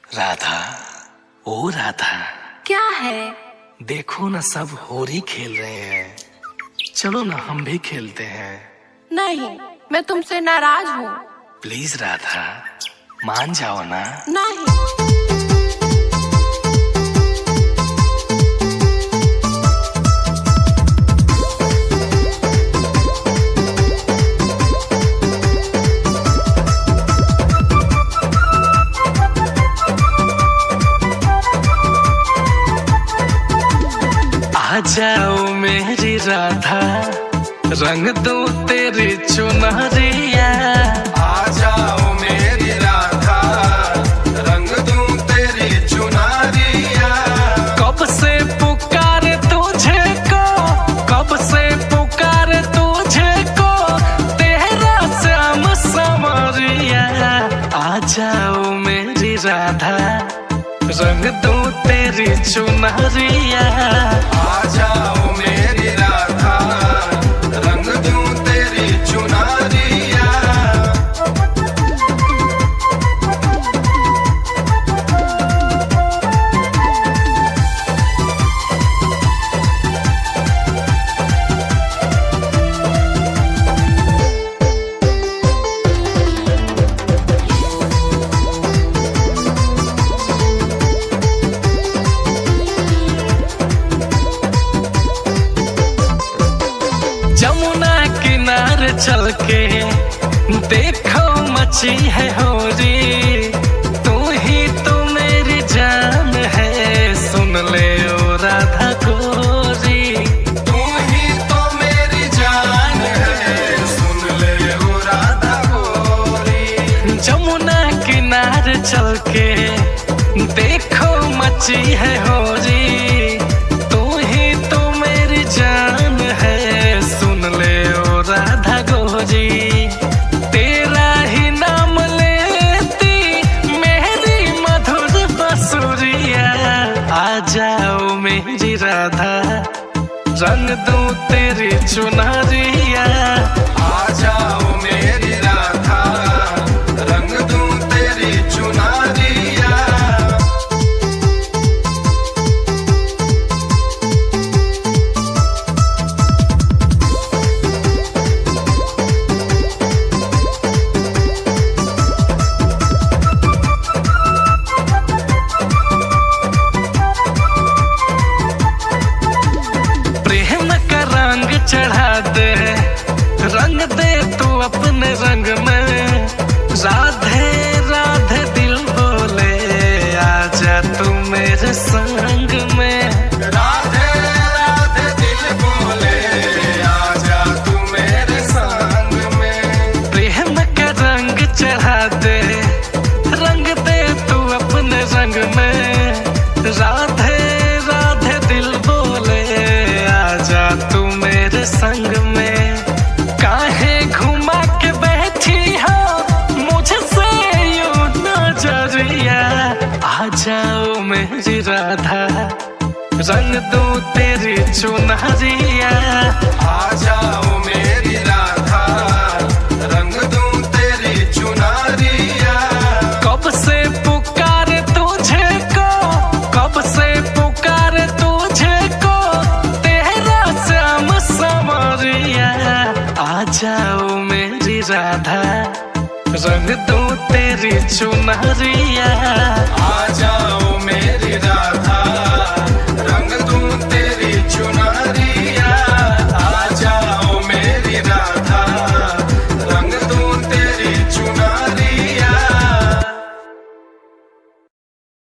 राधा, ओ राधा, क्या है? देखो ना सब होरी खेल रहे हैं, चलो ना हम भी खेलते हैं। नहीं, मैं तुमसे नाराज हूँ। प्लीज राधा, मान जाओ ना। नहीं। आ जाओ मेरी राधा, रंग दो तेरी चुनरिया। आ जाओ मेरी राधा, रंग दूं तेरी चुनरिया। कब से पुकारे तुझे को, कब से पुकारे तुझे को, तेरा श्याम समरिया। आ जाओ मेरी राधा, रंग दो तेरी चुनरिया। आ जाओ मेरी राधा, रंग दूं तेरी चुनरिया। जमुना किनारे चल के देखो मची है होरी, तू ही तो मेरी जान है, सुन ले ओ राधा गोरी। तू ही तो मेरी जान है, सुन ले ओ राधा गोरी। जमुना किनारे चल के देखो मची है होरी, तू ही तो मेरी जान है, सुन ले ओ राधा गोरी। तेरा ही नाम लेती मेरी मधुर बसुरिया। आ जाओ मेरी राधा, रंग दूं तेरी चुनरिया। आ जाओ मेरी राधा, रंग दूं तेरी चुनरिया। प्रेम का रंग चढ़ा दे, रंग दे तू अपने रंग में। राधे राधे दिल बोले, आजा तू मेरे संग में। राधे राधे दिल बोले, आजा तू मेरे संग में। प्रेम का रंग चढ़ा दे, रंग दे तू अपने रंग में। राधे राधे दिल बोले, आजा तू मेरे संग में। काहे घुमा के बैठी हो मुझसे यूं नजरिया। आ जाओ मेरी राधा, रंग दूं तेरी चुनरिया। आ जाओ मेरी राधा, रंग दूं तेरी चुनरिया। कब से पुकारे तुझे को, कब से पुकारे तुझे को, तेरा श्याम समरिया। आ जाओ मेरी राधा, रंग दूं तेरी चुनरिया।